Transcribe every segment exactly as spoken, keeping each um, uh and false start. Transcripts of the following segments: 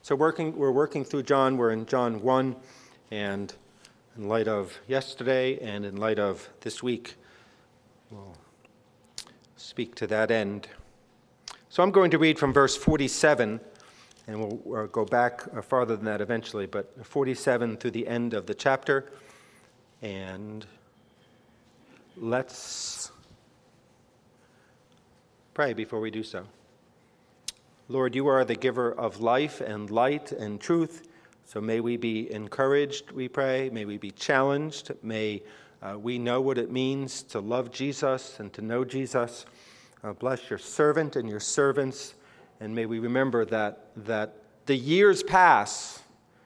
So working, we're working through John. We're in John one, and in light of yesterday and in light of this week, we'll speak to that end. So I'm going to read from verse forty-seven, and we'll uh, go back uh, farther than that eventually, but forty-seven through the end of the chapter. And let's pray before we do so. Lord, you are the giver of life and light and truth, so may we be encouraged, we pray. May we be challenged. May uh, we know what it means to love Jesus and to know Jesus. Uh, bless your servant and your servants, and may we remember that, that the years pass,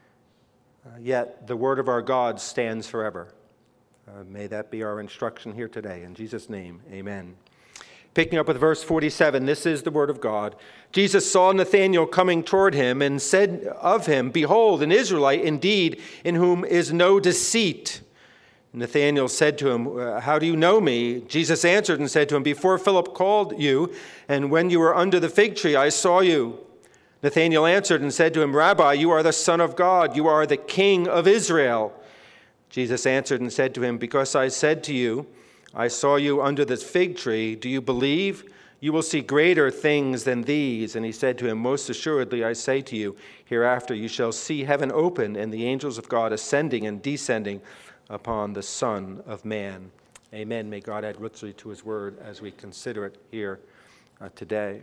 uh, yet the word of our God stands forever. Uh, may that be our instruction here today. In Jesus' name, amen. Picking up with verse forty-seven, this is the word of God. Jesus saw Nathanael coming toward him and said of him, "Behold, an Israelite indeed, in whom is no deceit." Nathanael said to him, "How do you know me?" Jesus answered and said to him, "Before Philip called you, and when you were under the fig tree, I saw you." Nathanael answered and said to him, "Rabbi, you are the Son of God. You are the King of Israel." Jesus answered and said to him, "Because I said to you, I saw you under this fig tree, do you believe? You will see greater things than these." And he said to him, "Most assuredly, I say to you, hereafter you shall see heaven open and the angels of God ascending and descending upon the Son of Man." Amen. May God add richly to his word as we consider it here uh, today.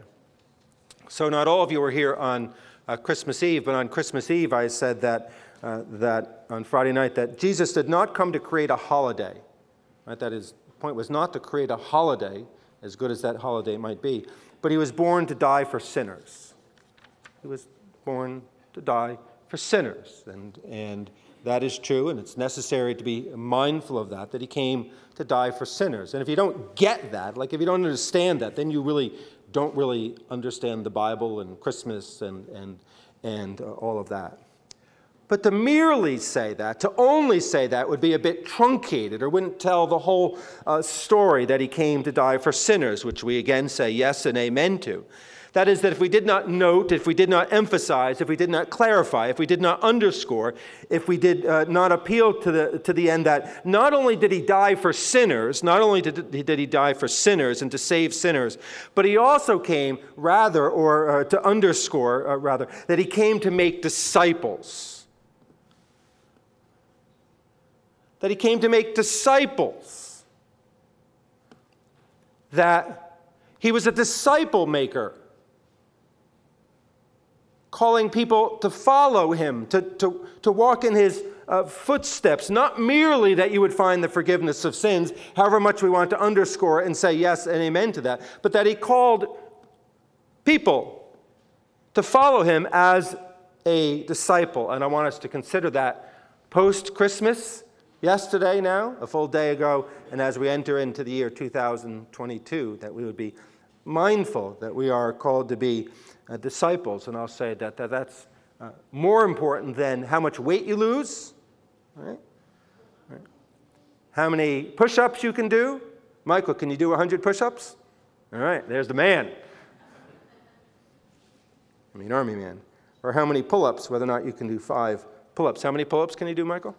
So not all of you were here on uh, Christmas Eve, but on Christmas Eve I said that uh, that on Friday night that Jesus did not come to create a holiday. Right? That his point was not to create a holiday, as good as that holiday might be, but he was born to die for sinners. He was born to die for sinners, and and that is true, and it's necessary to be mindful of that, that he came to die for sinners. And if you don't get that, like if you don't understand that, then you really don't really understand the Bible and Christmas and and and uh, all of that. But to merely say that, to only say that, would be a bit truncated, or wouldn't tell the whole uh, story that he came to die for sinners, which we again say yes and amen to. That is, that if we did not note, if we did not emphasize, if we did not clarify, if we did not underscore, if we did uh, not appeal to the to the end that not only did he die for sinners, not only did, did he die for sinners and to save sinners, but he also came, rather, or uh, to underscore, uh, rather, that he came to make disciples. That he came to make disciples. That he was a disciple maker, calling people to follow him, to, to, to walk in his uh, footsteps. Not merely that you would find the forgiveness of sins, however much we want to underscore and say yes and amen to that, but that he called people to follow him as a disciple. And I want us to consider that post-Christmas, yesterday now, a full day ago, and as we enter into the year two thousand twenty-two, that we would be mindful that we are called to be uh, disciples. And I'll say that, that that's uh, more important than how much weight you lose, right? Right. How many push-ups you can do. Michael, can you do one hundred push-ups? All right, there's the man. I mean, army man. Or how many pull-ups, whether or not you can do five pull-ups. How many pull-ups can you do, Michael?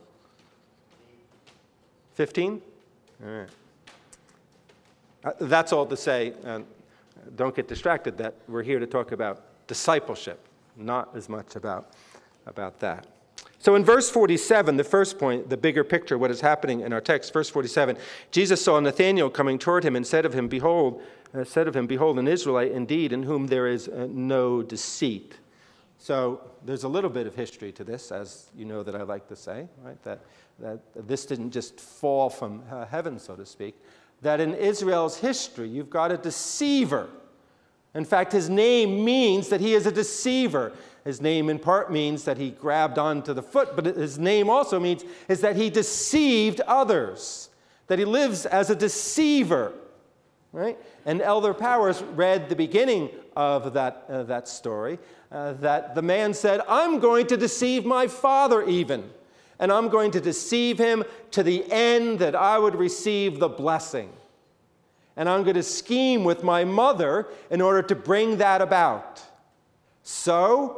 fifteen? All right. Uh, that's all to say, uh, don't get distracted, that we're here to talk about discipleship, not as much about, about that. So in verse forty-seven, the first point, the bigger picture, what is happening in our text, verse forty-seven, Jesus saw Nathanael coming toward him and said of him, Behold, uh, said of him, Behold, an Israelite indeed, in whom there is uh, no deceit. So there's a little bit of history to this, as you know that I like to say, right? That that this didn't just fall from uh, heaven, so to speak. That in Israel's history, you've got a deceiver. In fact, his name means that he is a deceiver. His name in part means that he grabbed onto the foot, but his name also means is that he deceived others, that he lives as a deceiver, right? And Elder Powers read the beginning of that, uh, that story, uh, that the man said, I'm going to deceive my father even, and I'm going to deceive him to the end that I would receive the blessing. And I'm going to scheme with my mother in order to bring that about. So,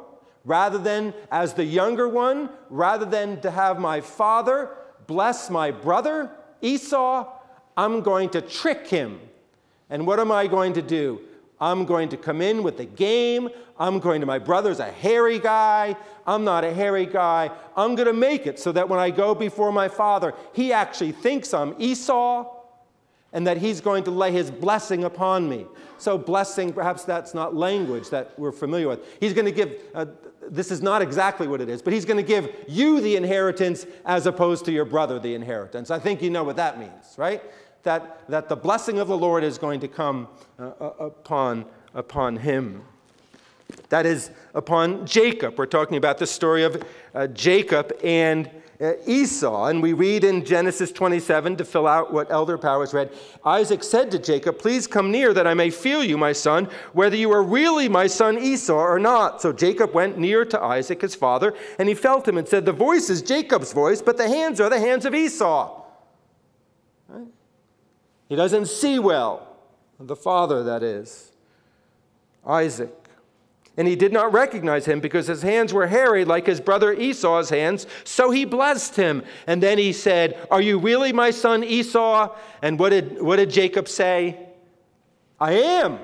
rather than, as the younger one, rather than to have my father bless my brother Esau, I'm going to trick him. And what am I going to do? I'm going to come in with the game. I'm going to, my brother's a hairy guy. I'm not a hairy guy. I'm going to make it so that when I go before my father, he actually thinks I'm Esau and that he's going to lay his blessing upon me. So blessing, perhaps that's not language that we're familiar with. He's going to give, uh, this is not exactly what it is, but he's going to give you the inheritance as opposed to your brother the inheritance. I think you know what that means, right? That, that the blessing of the Lord is going to come uh, upon, upon him. That is upon Jacob. We're talking about the story of uh, Jacob and uh, Esau. And we read in Genesis twenty-seven, to fill out what Elder Powers read, Isaac said to Jacob, please come near that I may feel you, my son, whether you are really my son Esau or not. So Jacob went near to Isaac, his father, and he felt him and said, the voice is Jacob's voice, but the hands are the hands of Esau. Right? He doesn't see well, the father, that is, Isaac. And he did not recognize him because his hands were hairy like his brother Esau's hands, so he blessed him. And then he said, are you really my son Esau? And what did, what did Jacob say? I am.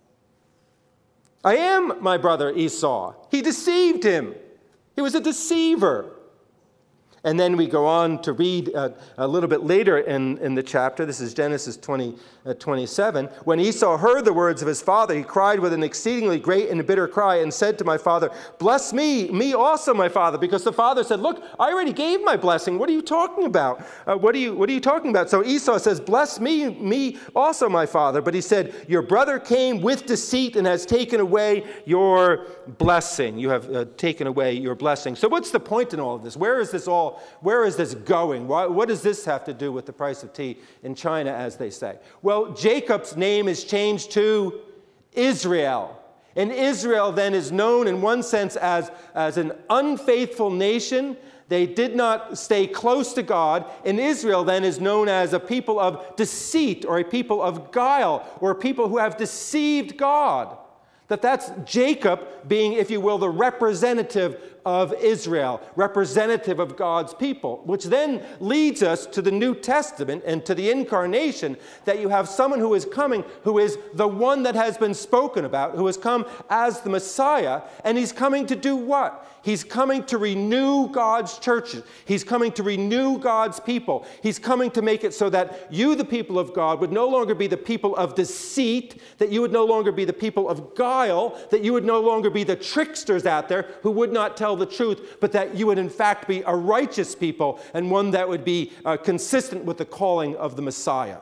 I am my brother Esau. He deceived him. He was a deceiver. And then we go on to read uh, a little bit later in, in the chapter. This is Genesis twenty, uh, twenty-seven. When Esau heard the words of his father, he cried with an exceedingly great and bitter cry and said to my father, bless me, me also, my father. Because the father said, look, I already gave my blessing. What are you talking about? Uh, what, are you, what are you talking about? So Esau says, bless me, me also, my father. But he said, your brother came with deceit and has taken away your blessing. You have uh, taken away your blessing. So what's the point in all of this? Where is this all Where is this going? Why, what does this have to do with the price of tea in China, as they say? Well, Jacob's name is changed to Israel. And Israel then is known in one sense as, as an unfaithful nation. They did not stay close to God. And Israel then is known as a people of deceit, or a people of guile, or a people who have deceived God. That that's Jacob being, if you will, the representative of Israel, representative of God's people, which then leads us to the New Testament and to the incarnation, that you have someone who is coming, who is the one that has been spoken about, who has come as the Messiah, and he's coming to do what? He's coming to renew God's churches. He's coming to renew God's people. He's coming to make it so that you, the people of God, would no longer be the people of deceit, that you would no longer be the people of guile, that you would no longer be the tricksters out there who would not tell the truth, but that you would in fact be a righteous people and one that would be uh, consistent with the calling of the Messiah.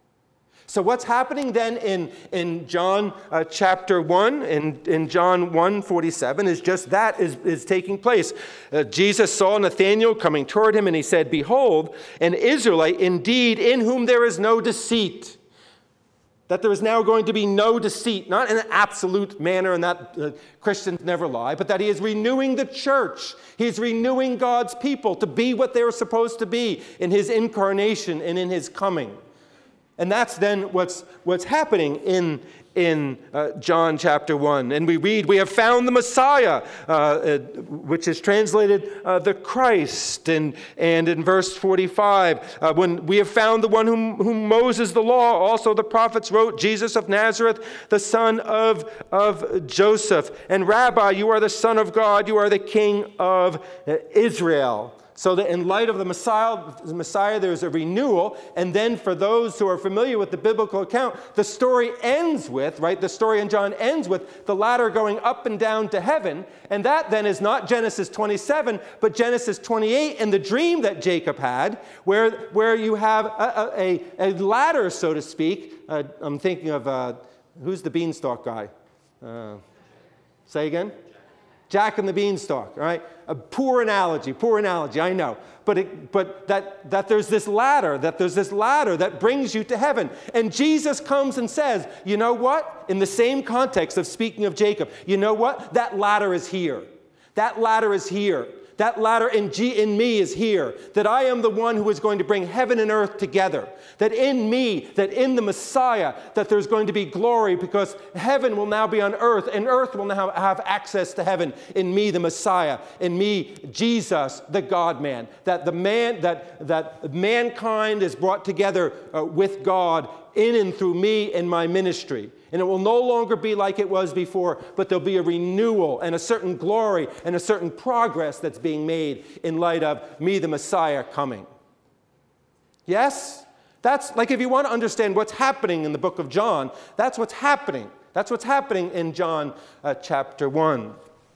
So what's happening then in, in John uh, chapter one, in, in John one forty-seven, is just that is, is taking place. Uh, Jesus saw Nathanael coming toward him, and he said, behold, an Israelite indeed, in whom there is no deceit. That there is now going to be no deceit, not in an absolute manner, and that uh, Christians never lie, but that he is renewing the church. He is renewing God's people to be what they were supposed to be in his incarnation and in his coming. And that's then what's, what's happening in, in uh, John chapter one. And we read, we have found the Messiah, uh, uh, which is translated uh, the Christ. And, and in verse forty-five, uh, when we have found the one whom, whom Moses, the law, also the prophets wrote, Jesus of Nazareth, the son of, of Joseph. And Rabbi, you are the Son of God, you are the King of uh, Israel. So that in light of the Messiah, the Messiah, there's a renewal. And then for those who are familiar with the biblical account, the story ends with, right, the story in John ends with the ladder going up and down to heaven. And that then is not Genesis twenty-seven, but Genesis twenty-eight and the dream that Jacob had, where, where you have a, a, a ladder, so to speak. Uh, I'm thinking of, uh, who's the beanstalk guy? Uh, say again? Jack and the Beanstalk, all right? A poor analogy, poor analogy, I know. But it, but that, that there's this ladder, that there's this ladder that brings you to heaven. And Jesus comes and says, you know what? In the same context of speaking of Jacob, you know what? That ladder is here. That ladder is here. That latter in, G, in me is here. That I am the one who is going to bring heaven and earth together. That in me, that in the Messiah, that there's going to be glory because heaven will now be on earth and earth will now have access to heaven. In me, the Messiah. In me, Jesus, the God-man. That the man, that, that mankind is brought together uh, with God in and through me and my ministry. And it will no longer be like it was before, but there'll be a renewal and a certain glory and a certain progress that's being made in light of me, the Messiah, coming. Yes? That's like if you want to understand what's happening in the book of John, that's what's happening. That's what's happening in John uh, chapter one.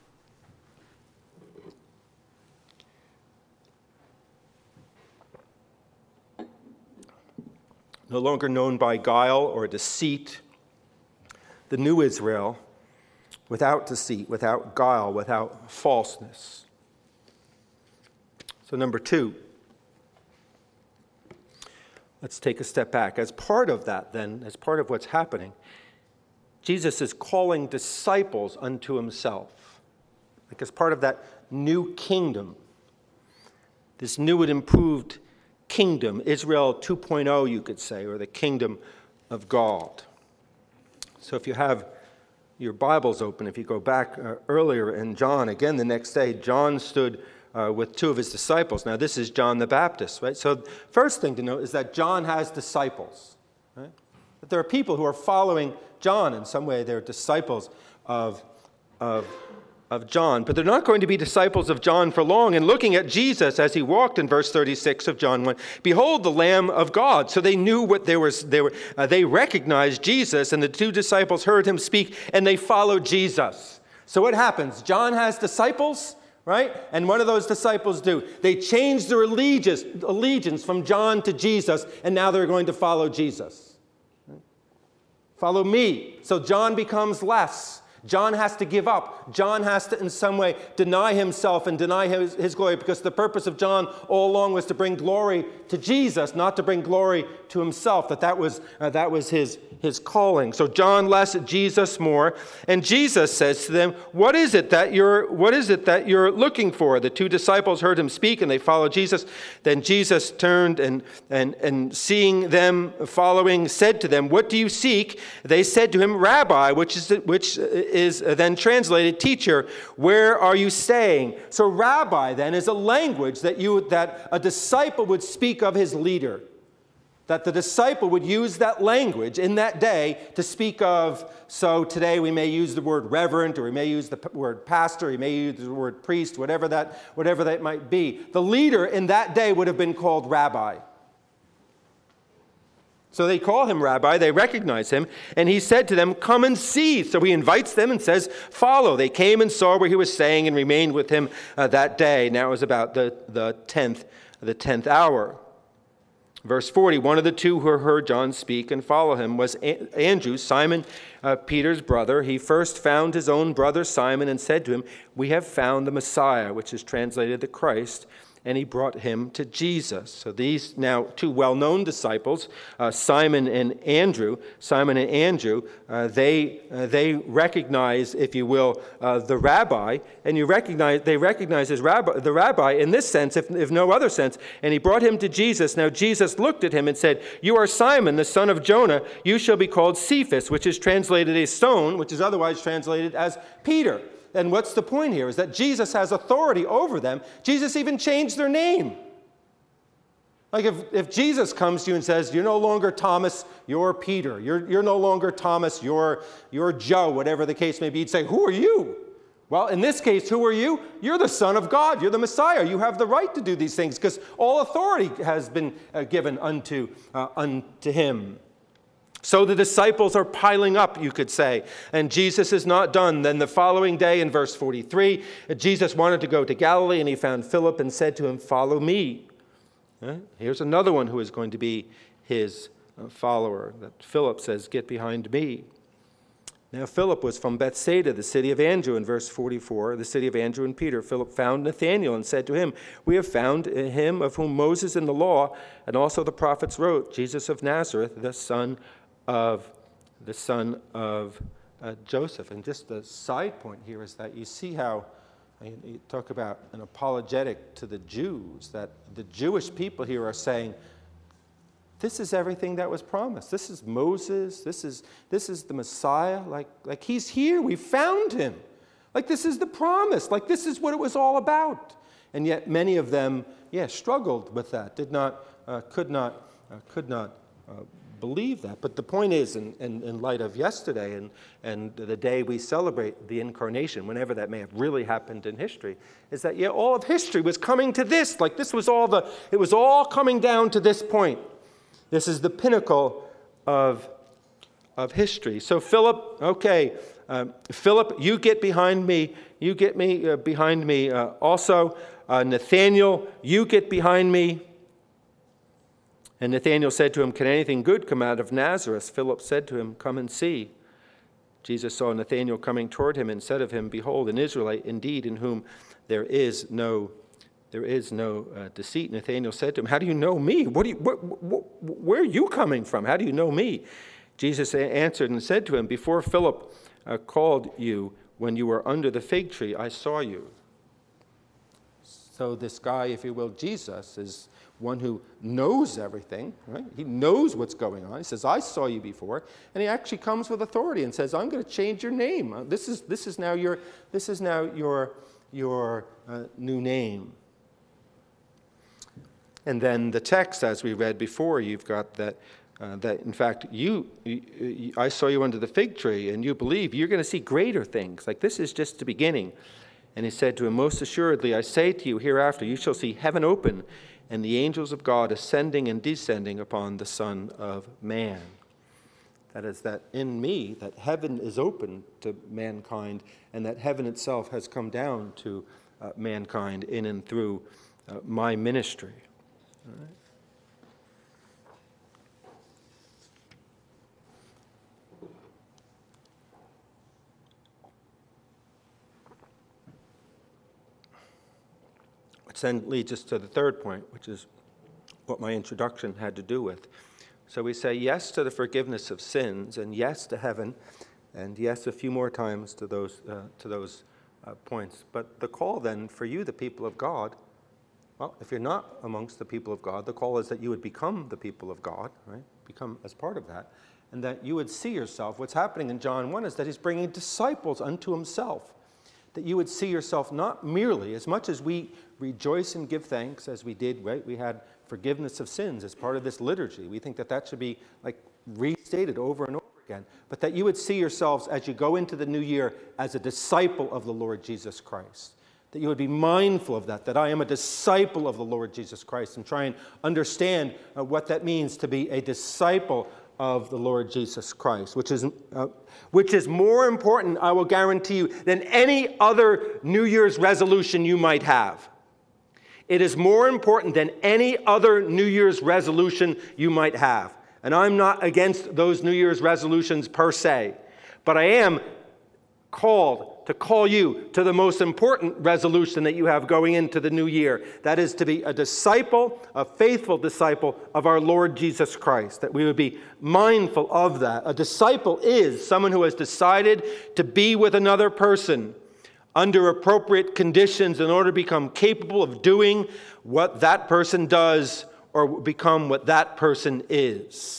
No longer known by guile or deceit, the new Israel, without deceit, without guile, without falseness. So number two, let's take a step back. As part of that then, as part of what's happening, Jesus is calling disciples unto himself. Like as part of that new kingdom, this new and improved kingdom, Israel two point oh, you could say, or the kingdom of God. So if you have your Bibles open, if you go back uh, earlier in John, again the next day, John stood uh, with two of his disciples. Now this is John the Baptist, right? So first thing to note is that John has disciples, right? That there are people who are following John in some way. They're disciples of, of of John, but they're not going to be disciples of John for long. And looking at Jesus as he walked in verse thirty-six of John one, behold the Lamb of God. So they knew what they were, they were, uh, they recognized Jesus, and the two disciples heard him speak, and they followed Jesus. So what happens? John has disciples, right? And what do those disciples do? They change their allegiance, allegiance from John to Jesus, and now they're going to follow Jesus. Right? Follow me. So John becomes less. John has to give up. John has to, in some way, deny himself and deny his, his glory, because the purpose of John all along was to bring glory to Jesus, not to bring glory to himself, that that was, uh, that was his, his calling. So John less, Jesus more. And Jesus says to them, what is it that you're, what is it that you're looking for? The two disciples heard him speak, and they followed Jesus. Then Jesus turned and, and, and seeing them following, said to them, what do you seek? They said to him, Rabbi, which is, which is then translated teacher, where are you staying? So rabbi then is a language that you that a disciple would speak of his leader. That the disciple would use that language in that day to speak of, so today we may use the word reverend, or we may use the p- word pastor, we may use the word priest, whatever that, whatever that might be. The leader in that day would have been called rabbi. So they call him rabbi, they recognize him, and he said to them, come and see. So he invites them and says, follow. They came and saw where he was staying and remained with him uh, that day. Now it was about the, the tenth, the tenth hour. Verse forty, one of the two who heard John speak and follow him was a- Andrew, Simon uh, Peter's brother. He first found his own brother Simon and said to him, we have found the Messiah, which is translated the Christ. And he brought him to Jesus. So these now two well-known disciples, uh, Simon and Andrew, Simon and Andrew, uh, they uh, they recognize, if you will, uh, the rabbi, and you recognize they recognize his rabbi, the rabbi in this sense, if, if no other sense. And he brought him to Jesus. Now Jesus looked at him and said, "You are Simon, the son of Jonah. You shall be called Cephas," which is translated a stone, which is otherwise translated as Peter. And what's the point here is that Jesus has authority over them. Jesus even changed their name. Like if, if Jesus comes to you and says, you're no longer Thomas, you're Peter. You're, you're no longer Thomas, you're, you're Joe, whatever the case may be. You'd say, who are you? Well, in this case, who are you? You're the Son of God. You're the Messiah. You have the right to do these things because all authority has been uh, given unto, uh, unto him. So the disciples are piling up, you could say, and Jesus is not done. Then the following day in verse forty-three, Jesus wanted to go to Galilee, and he found Philip and said to him, follow me. Here's another one who is going to be his follower. That Philip says, get behind me. Now Philip was from Bethsaida, the city of Andrew, in verse forty-four, the city of Andrew and Peter. Philip found Nathanael and said to him, we have found him of whom Moses in the law and also the prophets wrote, Jesus of Nazareth, the son of the son of uh, Joseph. And just the side point here is that you see how You, you talk about an apologetic to the Jews, that the Jewish people here are saying, this is everything that was promised. This is Moses. This is, this is the Messiah. Like, like he's here. We found him. Like this is the promise. Like this is what it was all about. And yet many of them, yeah, struggled with that, did not, uh, could not, uh, could not uh, believe that. But the point is, in, in, in light of yesterday and, and the day we celebrate the incarnation, whenever that may have really happened in history, is that, yeah, all of history was coming to this. Like this was all the, it was all coming down to this point. This is the pinnacle of, of history. So Philip, okay, uh, Philip, you get behind me. You get me uh, behind me. Uh, also, uh, Nathanael, you get behind me. And Nathanael said to him, can anything good come out of Nazareth? Philip said to him, come and see. Jesus saw Nathanael coming toward him and said of him, behold, an Israelite indeed, in whom there is no There is no uh, deceit. Nathanael said to him, how do you know me? What do you, wh- wh- where are you coming from? How do you know me? Jesus answered and said to him, before Philip uh, called you, when you were under the fig tree, I saw you. So this guy, if you will, Jesus, is one who knows everything, right? He knows what's going on. He says, I saw you before. And he actually comes with authority and says, I'm going to change your name. Uh, this is, this is now your, this is now your, your uh, new name. And then the text, as we read before, you've got that, uh, that in fact, you, you, I saw you under the fig tree, and you believe you're going to see greater things. Like this is just the beginning. And he said to him, most assuredly, I say to you, hereafter you shall see heaven open, and the angels of God ascending and descending upon the Son of Man. That is, that in me, that heaven is open to mankind, and that heaven itself has come down to uh, mankind in and through uh, my ministry. All right. Which then leads us to the third point, which is what my introduction had to do with. So we say yes to the forgiveness of sins, and yes to heaven, and yes a few more times to those uh, to those uh, points. But the call then for you, the people of God, well, if you're not amongst the people of God, the call is that you would become the people of God, right? Become as part of that, and that you would see yourself. What's happening in John one is that he's bringing disciples unto himself, that you would see yourself not merely, as much as we rejoice and give thanks, as we did, right? We had forgiveness of sins as part of this liturgy. We think that that should be like restated over and over again, but that you would see yourselves as you go into the new year as a disciple of the Lord Jesus Christ. That you would be mindful of that, that I am a disciple of the Lord Jesus Christ, and try and understand uh, what that means to be a disciple of the Lord Jesus Christ, which is, uh, which is more important, I will guarantee you, than any other New Year's resolution you might have. It is more important than any other New Year's resolution you might have. And I'm not against those New Year's resolutions per se, but I am called to call you to the most important resolution that you have going into the new year. That is to be a disciple, a faithful disciple of our Lord Jesus Christ, that we would be mindful of that. A disciple is someone who has decided to be with another person under appropriate conditions in order to become capable of doing what that person does or become what that person is.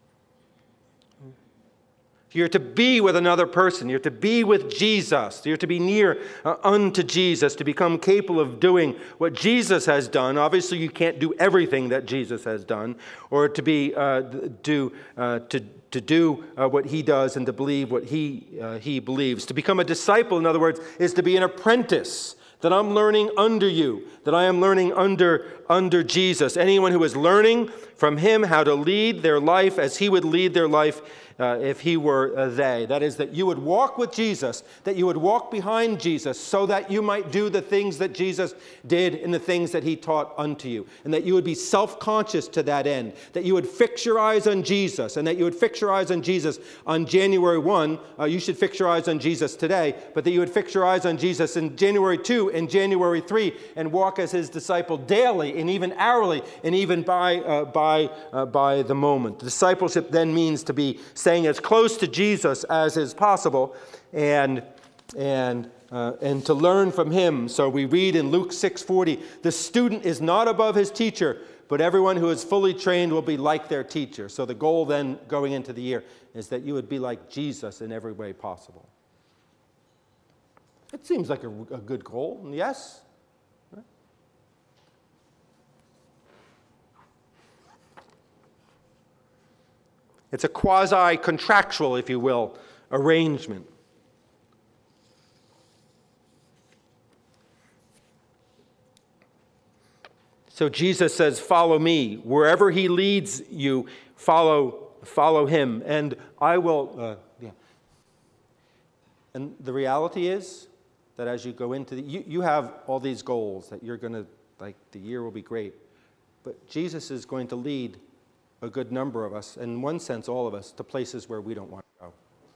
You're to be with another person. You're to be with Jesus. You're to be near uh, unto Jesus, to become capable of doing what Jesus has done. Obviously, you can't do everything that Jesus has done, or to be uh, do uh, to to do uh, what he does and to believe what he uh, he believes. To become a disciple, in other words, is to be an apprentice. That I'm learning under you, that I am learning under, under Jesus. Anyone who is learning from him how to lead their life as he would lead their life uh, if he were uh, they. That is, that you would walk with Jesus, that you would walk behind Jesus so that you might do the things that Jesus did and the things that he taught unto you. And that you would be self-conscious to that end, that you would fix your eyes on Jesus, and that you would fix your eyes on Jesus on January first. Uh, you should fix your eyes on Jesus today, but that you would fix your eyes on Jesus in January second and January third and walk as his disciple daily and even hourly and even by, uh, by, uh, by the moment. Discipleship then means to be staying as close to Jesus as is possible, and and uh, and to learn from him. So we read in Luke six forty, the student is not above his teacher, but everyone who is fully trained will be like their teacher. So the goal then going into the year is that you would be like Jesus in every way possible. It seems like a, a good goal, yes? It's a quasi-contractual, if you will, arrangement. So Jesus says, follow me. Wherever he leads you, follow, follow him. And I will, uh, yeah. And the reality is that as you go into the, you, you have all these goals that you're going to, like, the year will be great. But Jesus is going to lead a good number of us, in one sense all of us, to places where we don't want to go.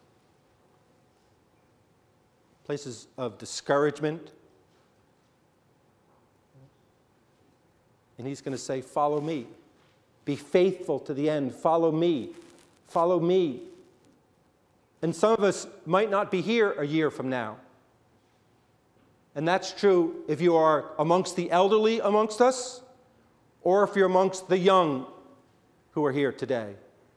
Places of discouragement. And he's going to say, follow me. Be faithful to the end. Follow me. Follow me. And some of us might not be here a year from now. And that's true if you are amongst the elderly amongst us, or if you're amongst the young who are here today.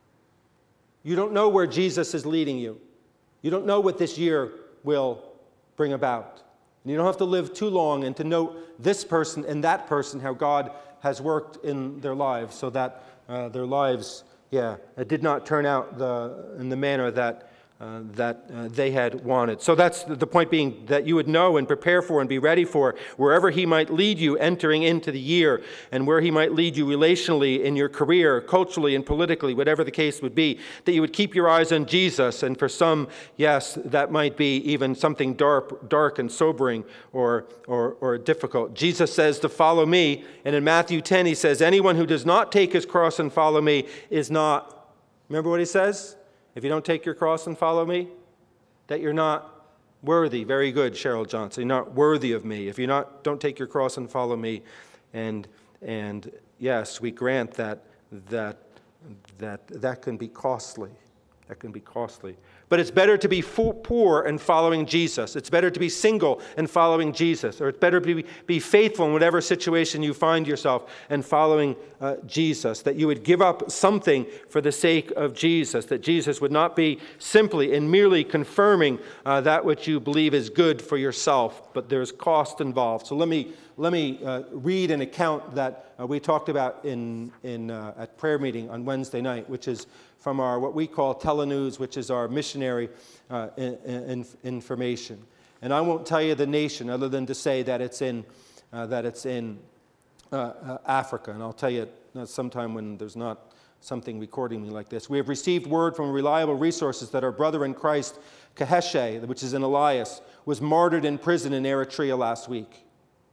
You don't know where Jesus is leading you. You don't know what this year will bring about. And you don't have to live too long and to know this person and that person, how God has worked in their lives, so that uh, their lives, yeah, it did not turn out the, in the manner that Uh, that uh, they had wanted. So that's the point being that you would know and prepare for and be ready for wherever he might lead you entering into the year, and where he might lead you relationally in your career, culturally and politically, whatever the case would be, that you would keep your eyes on Jesus. And for some, yes, that might be even something dark, dark and sobering or, or, or difficult. Jesus says to follow me, and in Matthew ten he says, anyone who does not take his cross and follow me is not, remember what he says? If you don't take your cross and follow me, that you're not worthy. Very good, Cheryl Johnson. You're not worthy of me. If you not don't take your cross and follow me, and and yes, we grant that that that that can be costly. That can be costly. But it's better to be poor and following Jesus. It's better to be single and following Jesus. Or it's better to be, be faithful in whatever situation you find yourself and following uh, Jesus. That you would give up something for the sake of Jesus. That Jesus would not be simply and merely confirming uh, that which you believe is good for yourself, but there's cost involved. So let me let me uh, read an account that uh, we talked about in, in uh, at prayer meeting on Wednesday night, which is from our what we call Telenews, which is our missionary uh, in, in, information. And I won't tell you the nation other than to say that it's in uh, that it's in uh, uh, Africa. And I'll tell you uh, sometime when there's not something recording me like this. We have received word from reliable resources that our brother in Christ, Kaheshe, which is in Elias, was martyred in prison in Eritrea last week.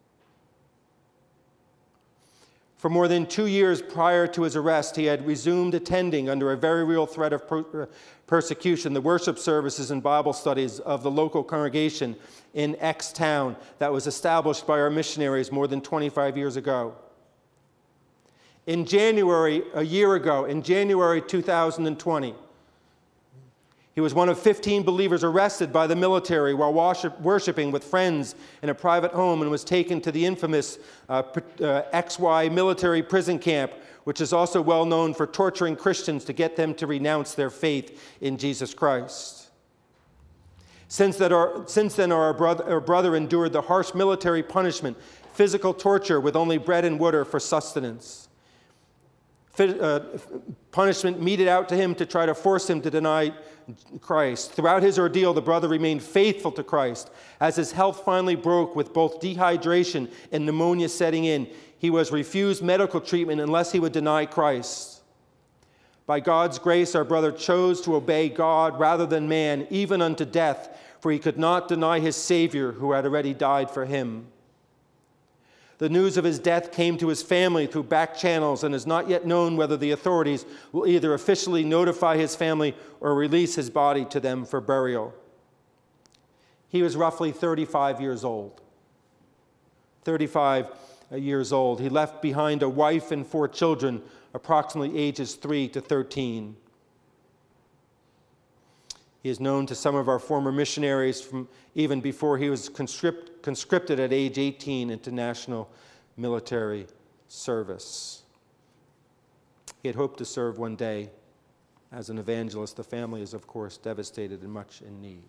For more than two years prior to his arrest, he had resumed attending, under a very real threat of per- persecution, the worship services and Bible studies of the local congregation in X town that was established by our missionaries more than twenty-five years ago. In January, a year ago, in January two thousand twenty, he was one of fifteen believers arrested by the military while worship, worshiping with friends in a private home, and was taken to the infamous uh, uh, X Y military prison camp, which is also well known for torturing Christians to get them to renounce their faith in Jesus Christ. Since, that our, since then, our brother, our brother endured the harsh military punishment, physical torture with only bread and water for sustenance. Uh, punishment meted out to him to try to force him to deny Christ. Throughout his ordeal, the brother remained faithful to Christ. As his health finally broke with both dehydration and pneumonia setting in, he was refused medical treatment unless he would deny Christ. By God's grace, our brother chose to obey God rather than man, even unto death, for he could not deny his Savior who had already died for him. The news of his death came to his family through back channels, and is not yet known whether the authorities will either officially notify his family or release his body to them for burial. He was roughly thirty-five years old. thirty-five years old. He left behind a wife and four children, approximately ages three to thirteen. He is known to some of our former missionaries from even before he was conscript, conscripted at age eighteen into national military service. He had hoped to serve one day as an evangelist. The family is, of course, devastated and much in need.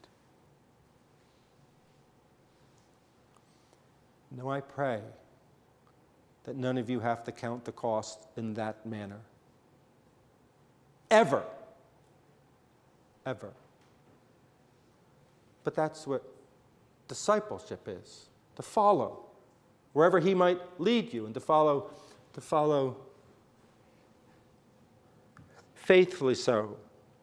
Now I pray that none of you have to count the cost in that manner. Ever. Ever. But that's what discipleship is, to follow wherever he might lead you, and to follow, to follow faithfully so.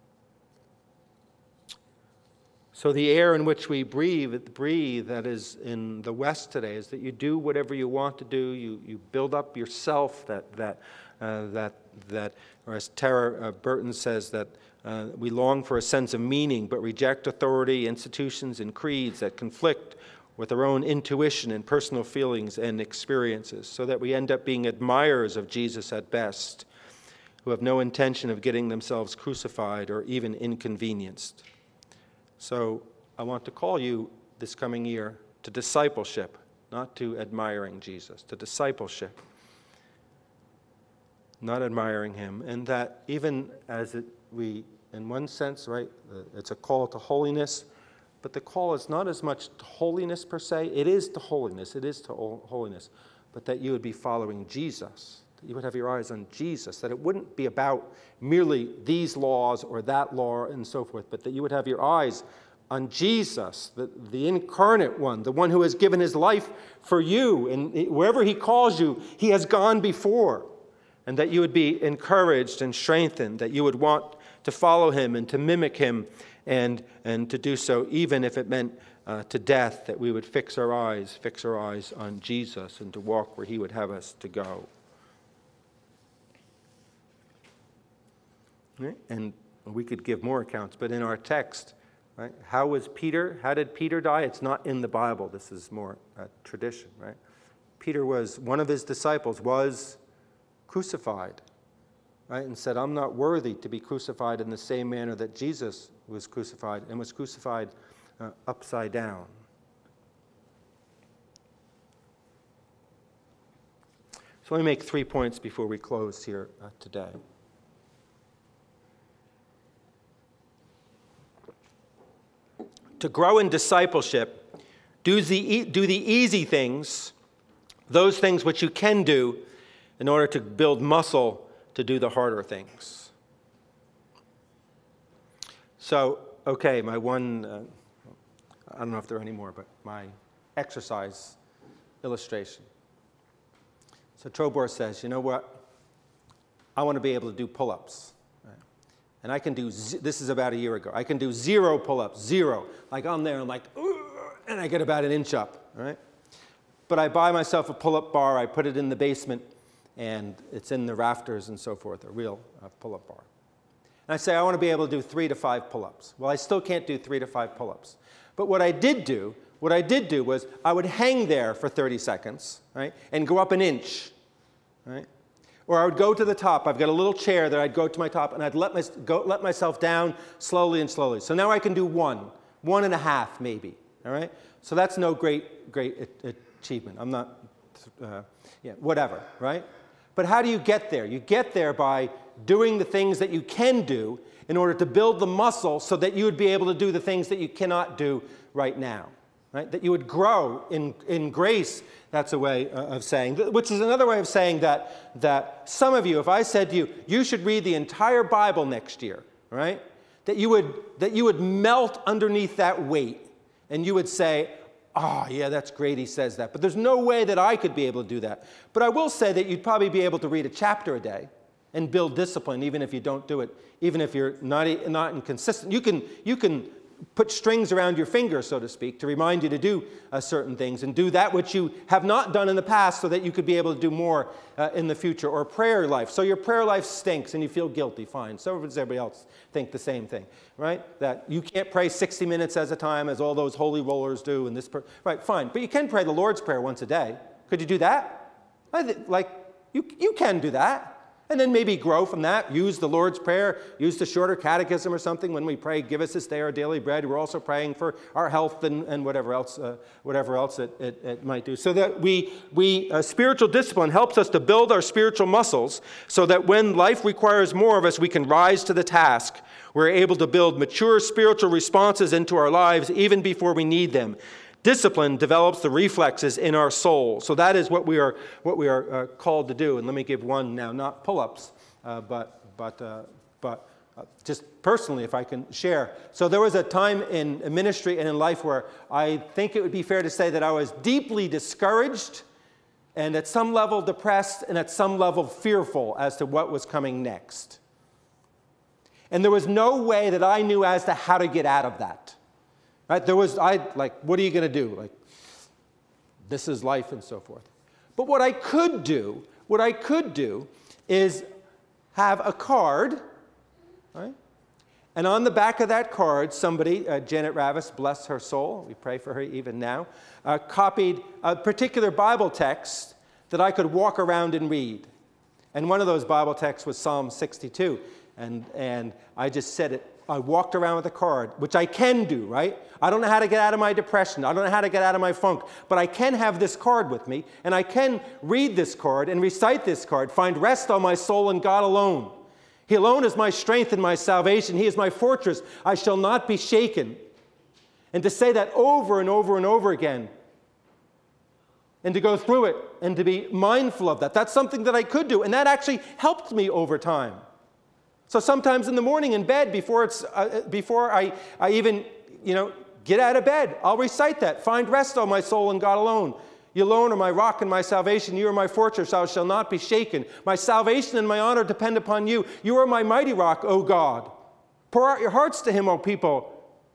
So the air in which we breathe, breathe that is in the West today, is that you do whatever you want to do. You you build up yourself. That that uh, that that, or as Tara uh, Burton says, that uh, we long for a sense of meaning, but reject authority, institutions, and creeds that conflict with our own intuition and personal feelings and experiences, so that we end up being admirers of Jesus at best, who have no intention of getting themselves crucified or even inconvenienced. So I want to call you this coming year to discipleship, not to admiring Jesus, to discipleship, not admiring him. And that even as it, we, in one sense, right, it's a call to holiness, but the call is not as much to holiness per se. It is to holiness, it is to holiness, but that you would be following Jesus, that you would have your eyes on Jesus, that it wouldn't be about merely these laws or that law and so forth, but that you would have your eyes on Jesus, the, the incarnate one, the one who has given his life for you, and wherever he calls you, he has gone before, and that you would be encouraged and strengthened, that you would want to follow him and to mimic him, and, and to do so even if it meant uh, to death, that we would fix our eyes, fix our eyes on Jesus, and to walk where he would have us to go. Right? And we could give more accounts, but in our text, right, how was Peter? How did Peter die? It's not in the Bible. This is more a tradition, right? Peter was, one of his disciples was crucified, right, and said, I'm not worthy to be crucified in the same manner that Jesus was crucified, and was crucified uh, upside down. So let me make three points before we close here uh, today. To grow in discipleship, do the, do the easy things, those things which you can do, in order to build muscle to do the harder things. So, okay, my one, uh, I don't know if there are any more, but my exercise illustration. So Trobor says, you know what? I want to be able to do pull-ups. And I can do, this is about a year ago, I can do zero pull-ups, zero. Like I'm there, I'm like, and I get about an inch up, right? But I buy myself a pull-up bar, I put it in the basement, and it's in the rafters and so forth, a real uh, pull-up bar. And I say, I want to be able to do three to five pull-ups. Well, I still can't do three to five pull-ups. But what I did do, what I did do was I would hang there for thirty seconds, right, and go up an inch, right? Or I would go to the top. I've got a little chair that I'd go to my top, and I'd let, my, go, let myself down slowly and slowly. So now I can do one, one and a half maybe, all right? So that's no great, great achievement. I'm not, uh, yeah, whatever, right? But how do you get there? You get there by doing the things that you can do in order to build the muscle so that you would be able to do the things that you cannot do right now, right? That you would grow in, in grace. That's a way of saying, which is another way of saying that, that some of you, if I said to you, you should read the entire Bible next year, right? That you would, that you would melt underneath that weight, and you would say, oh, yeah, that's great, he says that. But there's no way that I could be able to do that. But I will say that you'd probably be able to read a chapter a day and build discipline, even if you don't do it, even if you're not, not inconsistent. You can, you can put strings around your finger, so to speak, to remind you to do uh, certain things, and do that which you have not done in the past so that you could be able to do more uh, in the future. Or prayer life. So your prayer life stinks and you feel guilty, fine. So does everybody else think the same thing, right? That you can't pray sixty minutes at a time as all those holy rollers do. And this, per- right, fine. But you can pray the Lord's Prayer once a day. Could you do that? I th- like, you, you can do that. And then maybe grow from that, use the Lord's Prayer, use the shorter catechism or something when we pray, give us this day our daily bread. We're also praying for our health and, and whatever else uh, whatever else it, it, it might do. So that we, we uh, spiritual discipline helps us to build our spiritual muscles so that when life requires more of us, we can rise to the task. We're able to build mature spiritual responses into our lives even before we need them. Discipline develops the reflexes in our soul. So that is what we are what we are uh, called to do. And let me give one now, not pull-ups, uh, but but uh, but uh, just personally, if I can share. So there was a time in ministry and in life where I think it would be fair to say that I was deeply discouraged and at some level depressed and at some level fearful as to what was coming next. And there was no way that I knew as to how to get out of that. Right? There was, I like, what are you going to do? Like, this is life and so forth. But what I could do, what I could do is have a card, right? And on the back of that card, somebody, uh, Janet Ravis, bless her soul, we pray for her even now, uh, copied a particular Bible text that I could walk around and read. And one of those Bible texts was Psalm sixty-two. And, and I just said it. I walked around with a card, which I can do, right? I don't know how to get out of my depression. I don't know how to get out of my funk. But I can have this card with me, and I can read this card and recite this card. Find rest on my soul in God alone. He alone is my strength and my salvation. He is my fortress. I shall not be shaken. And to say that over and over and over again, and to go through it, and to be mindful of that. That's something that I could do, and that actually helped me over time. So sometimes in the morning in bed, before it's uh, before I, I even you know get out of bed, I'll recite that. Find rest, O my soul, in God alone. You alone are my rock and my salvation. You are my fortress. I shall not be shaken. My salvation and my honor depend upon you. You are my mighty rock, O God. Pour out your hearts to him, O people.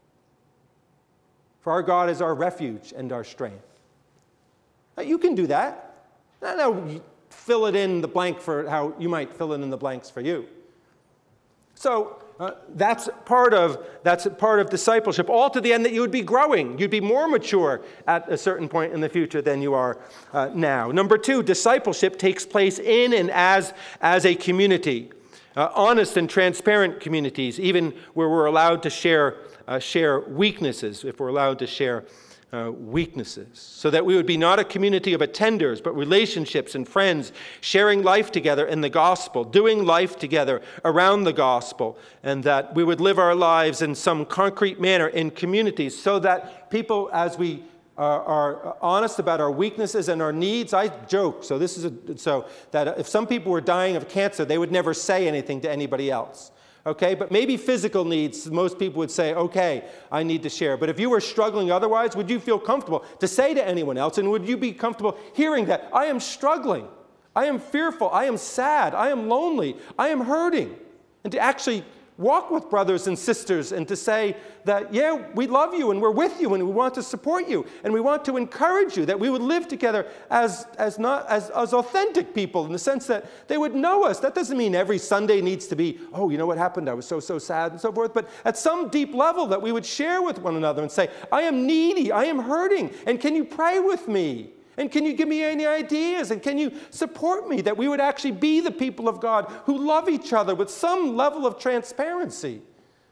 For our God is our refuge and our strength. Now, you can do that. Now, now fill it in the blank for how you might fill it in the blanks for you. So uh, that's part of that's part of discipleship, all to the end that you would be growing. You'd be more mature at a certain point in the future than you are uh, now. Number two, discipleship takes place in and as, as a community. Uh, honest and transparent communities, even where we're allowed to share, uh, share weaknesses, if we're allowed to share Uh, weaknesses, so that we would be not a community of attenders, but relationships and friends, sharing life together in the gospel, doing life together around the gospel, and that we would live our lives in some concrete manner in communities, so that people, as we are, are honest about our weaknesses and our needs, I joke, so this is a, so that if some people were dying of cancer, they would never say anything to anybody else. Okay, but maybe physical needs, most people would say, okay, I need to share. But if you were struggling otherwise, would you feel comfortable to say to anyone else? And would you be comfortable hearing that? I am struggling. I am fearful. I am sad. I am lonely. I am hurting. And to actually walk with brothers and sisters and to say that, yeah, we love you and we're with you and we want to support you and we want to encourage you, that we would live together as, as, not, as, as authentic people in the sense that they would know us. That doesn't mean every Sunday needs to be, oh, you know what happened? I was so, so sad and so forth. But at some deep level that we would share with one another and say, I am needy, I am hurting, and can you pray with me? And can you give me any ideas? And can you support me? That we would actually be the people of God who love each other with some level of transparency.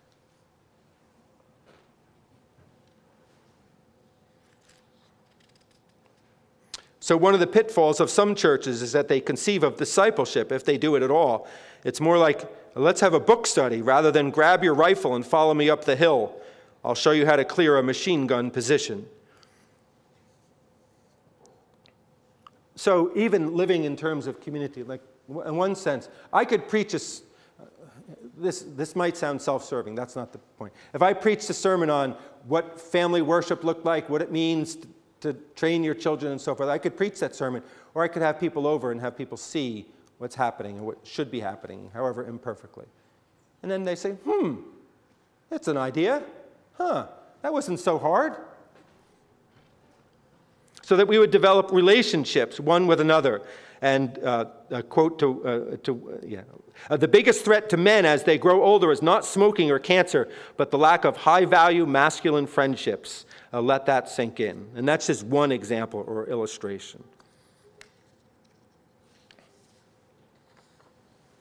So one of the pitfalls of some churches is that they conceive of discipleship, if they do it at all. It's more like, let's have a book study rather than grab your rifle and follow me up the hill. I'll show you how to clear a machine gun position. So even living in terms of community, like in one sense, I could preach a, this, this might sound self-serving, that's not the point. If I preached a sermon on what family worship looked like, what it means to, to train your children and so forth, I could preach that sermon, or I could have people over and have people see what's happening and what should be happening, however imperfectly. And then they say, hmm, that's an idea. Huh, that wasn't so hard. So that we would develop relationships one with another. And uh, a quote to, uh, to uh, yeah. Uh, the biggest threat to men as they grow older is not smoking or cancer, but the lack of high-value masculine friendships. Uh, let that sink in. And that's just one example or illustration.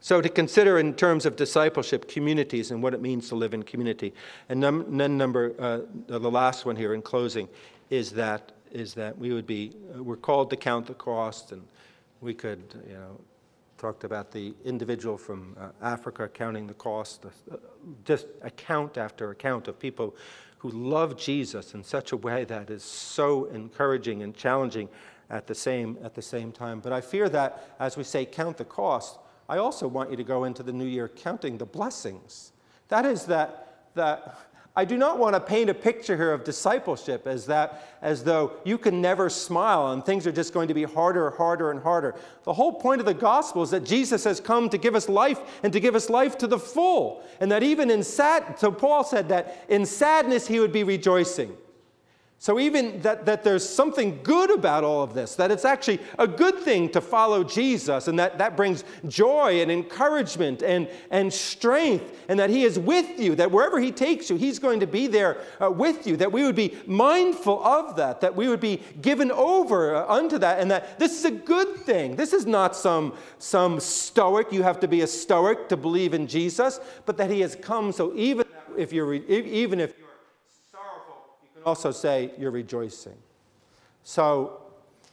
So to consider in terms of discipleship, communities, and what it means to live in community. And num- then number, uh, the last one here in closing, is that is that we would be, uh, we're called to count the cost, and we could, you know, talked about the individual from uh, Africa counting the cost, uh, just account after account of people who love Jesus in such a way that is so encouraging and challenging at the same at the same time. But I fear that as we say count the cost, I also want you to go into the new year counting the blessings. That is that that I do not want to paint a picture here of discipleship as that as though you can never smile and things are just going to be harder, harder, and harder. The whole point of the gospel is that Jesus has come to give us life and to give us life to the full. And that even in sad, so Paul said that in sadness he would be rejoicing. So even that, that there's something good about all of this, that it's actually a good thing to follow Jesus, and that, that brings joy and encouragement and, and strength, and that he is with you, that wherever he takes you, he's going to be there uh, with you, that we would be mindful of that, that we would be given over uh, unto that, and that this is a good thing. This is not some, some stoic, you have to be a stoic to believe in Jesus, but that he has come so even if you're, even if you're also say you're rejoicing. So,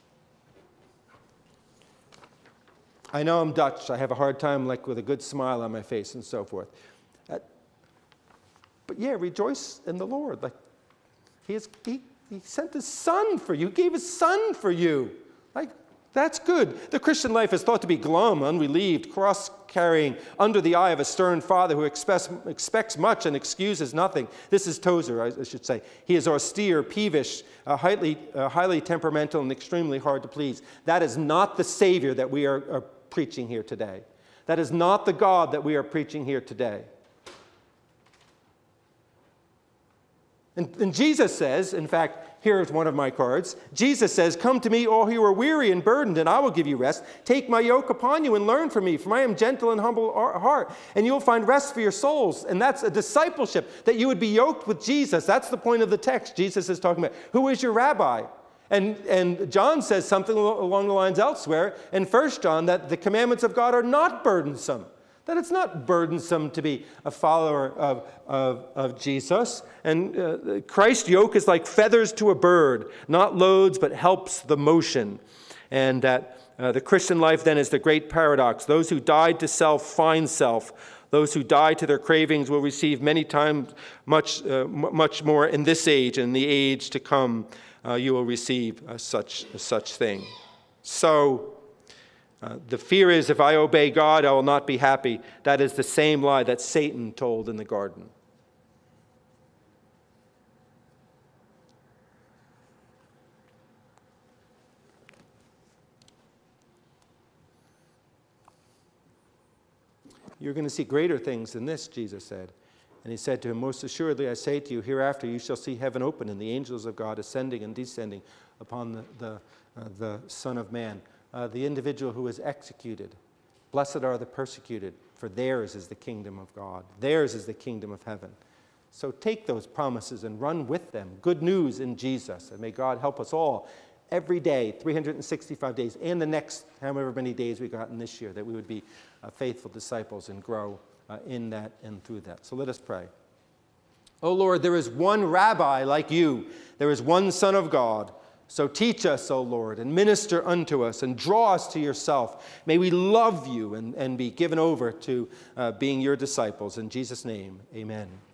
I know I'm Dutch. I have a hard time like with a good smile on my face and so forth. Uh, but yeah, rejoice in the Lord. Like he, is, he, he sent his son for you. He gave his son for you. Like, that's good. The Christian life is thought to be glum, unrelieved, cross-carrying, under the eye of a stern father who expects, expects much and excuses nothing. This is Tozer, I, I should say. He is austere, peevish, uh, highly, uh, highly temperamental, and extremely hard to please. That is not the Savior that we are, are preaching here today. That is not the God that we are preaching here today. And, and Jesus says, in fact, here's one of my cards. Jesus says, "Come to me, all who are weary and burdened, and I will give you rest. Take my yoke upon you and learn from me, for I am gentle and humble heart, and you'll find rest for your souls." And that's a discipleship, that you would be yoked with Jesus. That's the point of the text. Jesus is talking about, who is your rabbi? And, and John says something along the lines elsewhere in First John, that the commandments of God are not burdensome. That it's not burdensome to be a follower of, of, of Jesus. And uh, Christ's yoke is like feathers to a bird, not loads, but helps the motion. And that uh, the Christian life then is the great paradox. Those who died to self find self. Those who die to their cravings will receive many times much, uh, much more in this age, and in the age to come uh, you will receive uh, such, such thing. So, Uh, the fear is, if I obey God, I will not be happy. That is the same lie that Satan told in the garden. You're going to see greater things than this, Jesus said. And he said to him, "Most assuredly I say to you, hereafter you shall see heaven open and the angels of God ascending and descending upon the, the, uh, the Son of Man." Uh, the individual who is executed. Blessed are the persecuted, for theirs is the kingdom of God. Theirs is the kingdom of heaven. So take those promises and run with them. Good news in Jesus. And may God help us all every day, three hundred sixty-five days, and the next however many days we got in this year, that we would be uh, faithful disciples and grow uh, in that and through that. So let us pray. Oh Lord, there is one rabbi like you. There is one Son of God. So teach us, O Lord, and minister unto us, and draw us to yourself. May we love you and, and be given over to uh, being your disciples. In Jesus' name, amen.